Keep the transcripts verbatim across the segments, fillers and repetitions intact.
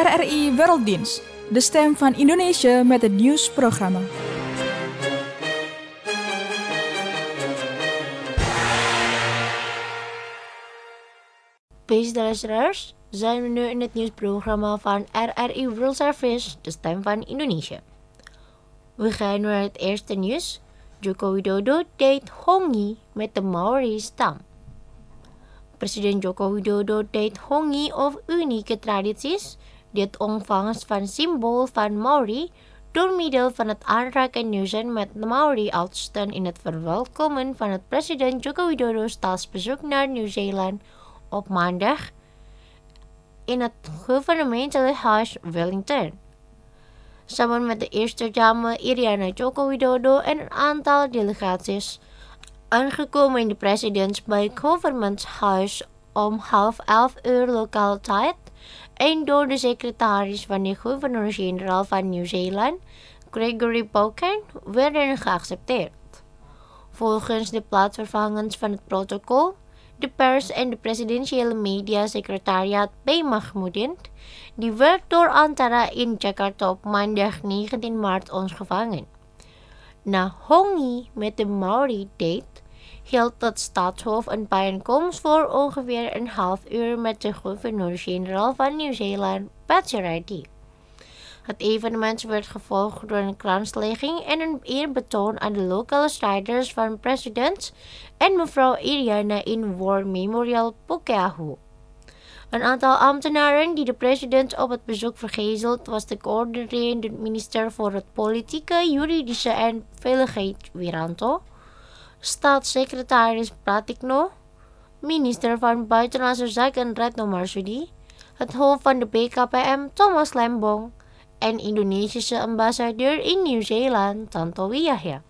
R R I Werelddienst, de stem van Indonesië met het nieuwsprogramma. Beste luisteraars, zijn we nu in het nieuwsprogramma van R R I World Service, de stem van Indonesië. We gaan naar het eerste nieuws. Joko Widodo date Hongi met de Maori-stam. President Joko Widodo date Hongi of unieke tradities, die het ontvangst van symbool van Maori door middel van het aanraken nieuwsen met de Maori-oudsten in het verwelkomen van het president Joko Widodo's staatsbezoek naar Nieuw-Zeeland op maandag in het gouvernementele huis Wellington. Samen met de eerste dame Iriana Joko Widodo en een aantal delegaties aangekomen in de presidents bij Governmentshuis om half elf uur lokale tijd en door de secretaris van de gouverneur-generaal van Nieuw-Zeeland, Gregory Pocan, werden geaccepteerd. Volgens de plaatsvervangers van het protocol, de pers en de presidentiële media-secretariaat B. Mahmoudin, die werd door Antara in Jakarta op maandag negentien maart ontvangen. Na Hongi met de Maori date hield het staatshoofd een bijeenkomst voor ongeveer een half uur met de gouverneur-generaal van Nieuw-Zeeland, Patsy Reddy. Het evenement werd gevolgd door een kranslegging en een eerbetoon aan de lokale strijders van president en mevrouw Iriana in War Memorial Pukeahu. Een aantal ambtenaren die de president op het bezoek vergezeld was de coördinerende minister voor het Politieke, Juridische en Veiligheid Wiranto, staatssecretaris Pratikno, minister van Buitenlandse Zaken Retno Marsudi, het hoofd van de B K P M Thomas Lembong en Indonesische ambassadeur in Nieuw-Zeeland Tantowi Yahya.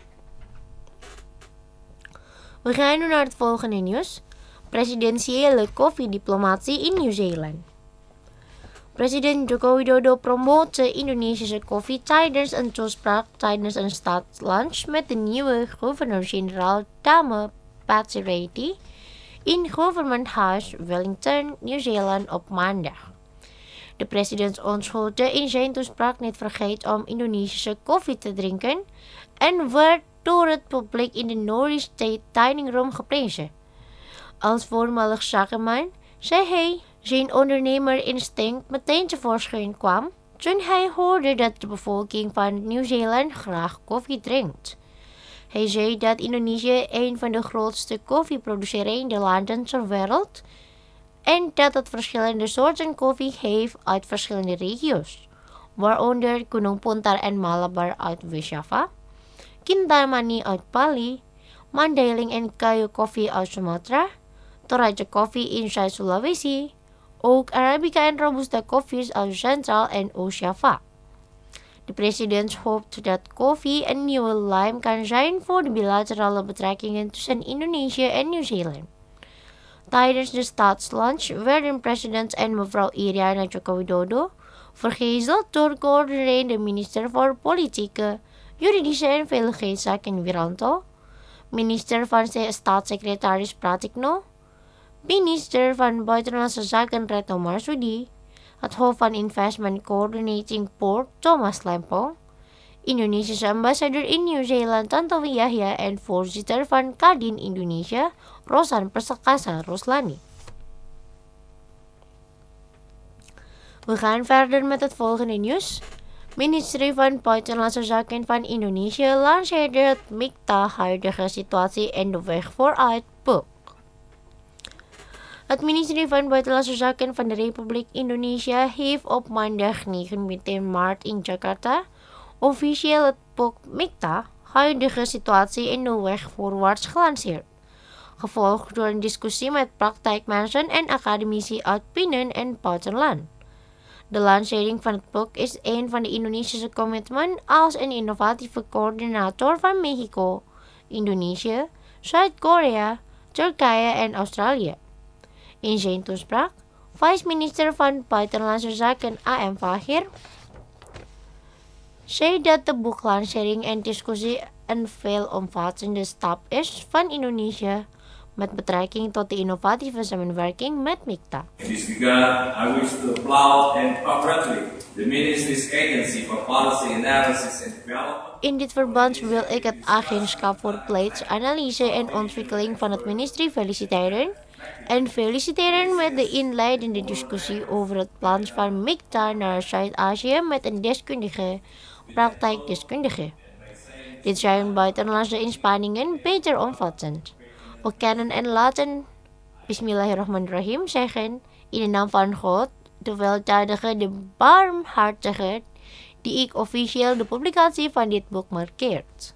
We gaan nu naar het volgende nieuws. Presidentiële koffiediplomatie in Nieuw-Zeeland. President Joko Widodo promoot de Indonesische koffie tijdens een toespraak tijdens een staatslunch met de nieuwe gouverneur-generaal dame Patsy Reddy in Governmenthuis Wellington, Nieuw-Zeeland op maandag. De president onthulde in zijn toespraak niet vergeten om Indonesische koffie te drinken en werd door het publiek in de Norris State Dining Room geprezen. Als voormalig zakenman zei hij zijn ondernemerinstinct meteen tevoorschijn kwam toen hij hoorde dat de bevolking van Nieuw-Zeeland graag koffie drinkt. Hij zei dat Indonesië een van de grootste koffieproducerende landen ter wereld en dat het verschillende soorten koffie heeft uit verschillende regio's, waaronder Gunung Puntar en Malabar uit West-Java, Kintamani uit Bali, Mandailing en kayu koffie uit Sumatra, Toraja koffie in Zuid-Sulawesi, ook Arabica en Robusta koffies uit Centraal en Oost-Java. De president hoopt dat koffie een nieuwe lijm kan zijn voor de bilaterale betrekkingen tussen Indonesië en Nieuw-Zeeland. Tijdens de staatslunch werden president en mevrouw Iriana Joko Widodo vergezeld door coördinerende minister voor Politieke, Juridische en Veiligheidszaken Wiranto, minister van staatssecretaris Pratikno, minister van Buitenlandse Zaken Retno Marsudi, het hoofd van Investment Coordinating Board Thomas Lembong, Indonesische ambassadeur in Nieuw-Zeeland Tantowi Yahya en voorzitter van Kadin Indonesia Rosan Persekasa Roslani. We gaan verder met het volgende nieuws. Ministerie van Buitenlandse Zaken van Indonesië lanceerde het MIKTA huidige situatie en de weg vooruit boek. Het ministerie van Buitenlandse Zaken van de Republiek Indonesië heeft op maandag negentien maart in Jakarta officieel het boek MIKTA, huidige situatie en de weg voorwaarts gelanceerd, gevolgd door een discussie met praktijkmensen en academici uit binnen- en buitenland. De lancering van het boek is een van de Indonesische commitment als een innovatieve coördinator van Mexico, Indonesië, Zuid-Korea, Turkije en Australië. In zijn toespraak, vice-minister van Buitenlandse Zaken A M Fahir zei dat de boeklancering en discussie een veelomvattende stap is van Indonesië met betrekking tot de innovatieve samenwerking met MIKTA. In this regard, I wish to applaud and congratulate the Ministry's Agency for Policy Analysis and Development. In dit verband wil ik het agentschap voor beleidsanalyse en ontwikkeling van het ministerie feliciteren en feliciteren met de inleidende discussie over het plan van MIKTA naar Zuid-Azië met een deskundige, praktijkdeskundige. Dit zijn buitenlandse inspanningen beter omvattend. We kennen en laten Bismillahirrahmanirrahim zeggen in de naam van God, de weldadige, de barmhartige, die ik officieel de publicatie van dit boek markeert.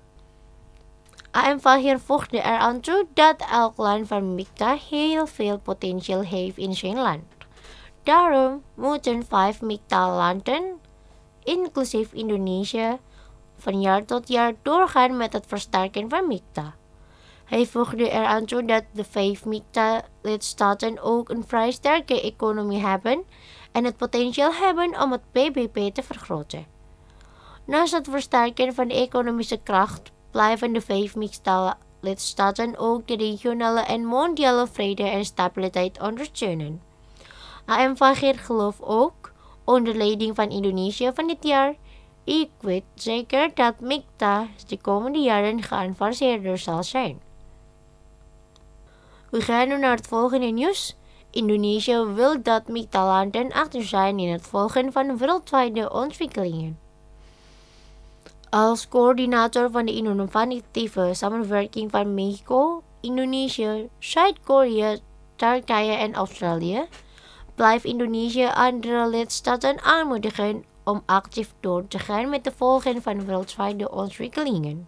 A M Fahir voegde eraan toe dat elk land van MIKTA heel veel potentieel heeft in zijn land. Daarom moeten vijf MIKTA-landen, inclusief Indonesië, van jaar tot jaar doorgaan met het versterken van MIKTA. Hij voegde eraan toe dat de vijf MIKTA-lidstaten ook een vrij sterke economie hebben en het potentieel hebben om het P B P te vergroten. Naast het versterken van de economische kracht blijven de vijf MIKTA-lidstaten ook de regionale en mondiale vrede en stabiliteit ondersteunen. A M Fahir gelooft ook, onder leiding van Indonesië van dit jaar, ik weet zeker dat MIKTA de komende jaren geavanceerder zal zijn. We gaan nu naar het volgende nieuws. Indonesië wil dat MIKTA-landen achter zijn in het volgen van wereldwijde ontwikkelingen. Als coördinator van de innovatieve samenwerking van Mexico, Indonesië, Zuid-Korea, Turkije en Australië, blijft Indonesië andere lidstaten aanmoedigen om actief door te gaan met de volgen van wereldwijde ontwikkelingen.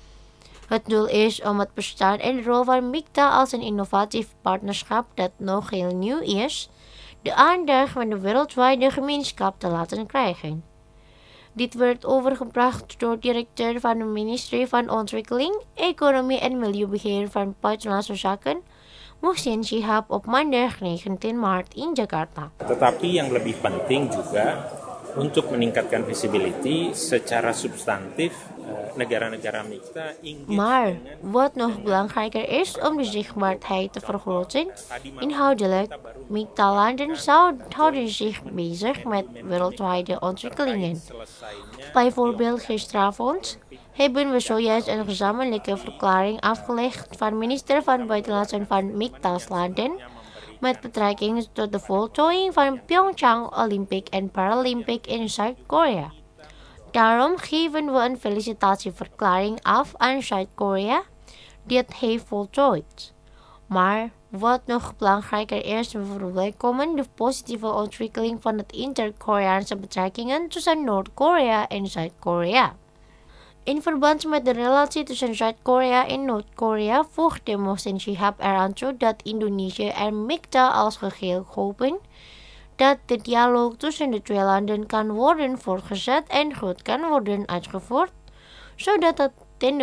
Het doel is om het bestaan en rol van MIKTA als een innovatief partnerschap dat nog heel nieuw is, de aandacht van de wereldwijde gemeenschap te laten krijgen. Dit werd overgebracht door directeur van het ministerie van Ontwikkeling, Economie en Milieubeheer van Buitenlandse Zaken, Muhsin Shihab op maandag negentien maart in Jakarta. Tetapi yang lebih penting juga untuk meningkatkan visibility secara substantif negara-negara MIKTA ingin. Maar wat nog belangrijker is om de zichtbaarheid te vergroten, inhoudelijk, MIKTA-landen houden zich bezig met wereldwijde ontwikkelingen. Bijvoorbeeld gisteravond hebben we zojuist een gezamenlijke verklaring afgelegd van minister van Buitenlandse van MIKTA-landen met betrekking tot de voltooiing van Pyeongchang Olympic en Paralympic in Zuid-Korea. Daarom geven we een felicitatieverklaring af aan Zuid-Korea die het heeft voltooid. Maar wat nog belangrijker is, we verwelkomen de positieve ontwikkeling van het inter-Koreaanse betrekkingen tussen Noord-Korea en Zuid-Korea. In verband met de relatie tussen Zuid-Korea en Noord-Korea voegde Muhsin Shihab eraan toe dat Indonesië en MIKTA als geheel hopen dat de dialoog tussen de twee landen kan worden voortgezet en goed kan worden uitgevoerd, zodat het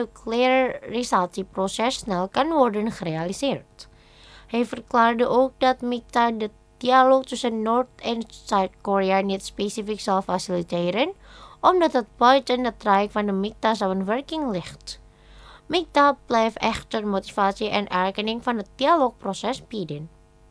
denuclearisatieproces snel kan worden gerealiseerd. Hij verklaarde ook dat MIKTA de dialoog tussen Noord- en Zuid-Korea niet specifiek zal faciliteren, omdat het buiten het rijk van de MIKTA-samenwerking ligt. MIKTA blijft echter motivatie en erkenning van het dialoogproces bieden.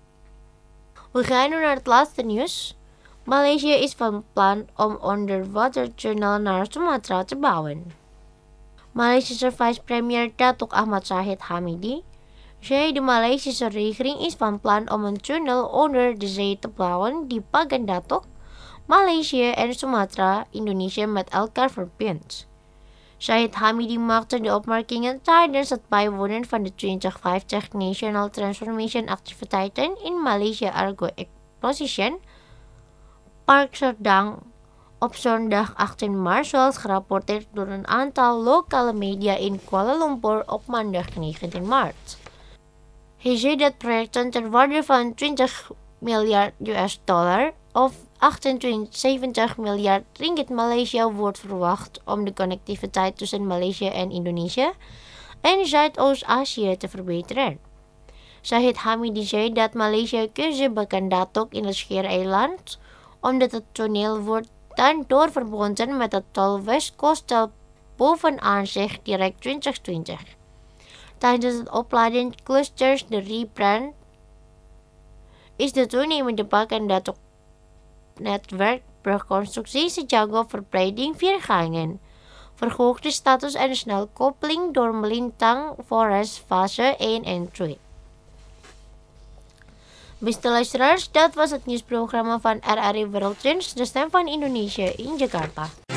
We gaan nu naar het laatste nieuws. Maleisië is van plan om onderwatertunnel naar Sumatra te bouwen. Maleisische vice-premier Datuk Ahmad Zahid Hamidi zei de Maleisische regering is van plan om een tunnel onder de zee te bouwen die Pagan Datuk, Maleisië en Sumatra, Indonesië met elkaar verbindt. Zahid Hamidi maakte de opmerkingen tijdens het bijwonen van de twintig vijftig National Transformation activiteiten in Malaysia Argo Exposition Park Serdang op zondag achttien maart, zoals gerapporteerd door een aantal lokale media in Kuala Lumpur op maandag negentien maart. Hij zei dat projecten ter waarde van twintig miljard U S dollar of achtenzeventig miljard ringgit Malaysia wordt verwacht om de connectiviteit tussen Maleisië en Indonesië en Zuidoost-Azië te verbeteren. Zahid Hamidi zei dat Maleisië keuze Bagan Datuk in het Schiereiland, omdat het toneel wordt dan doorverbonden met het tol West Coastal bovenaan zich direct twintig twintig. Tijdens het opladen clusters de rebrand is de toenemende bak- en databnetwerk brugconstructie sejago verbreiding viergangen, verhoogde status en snelkoppeling door melintang Forest fase één en twee. Beste luisteraars, dat was het nieuwsprogramma van R R I World Trends, de stem van Indonesië in Jakarta.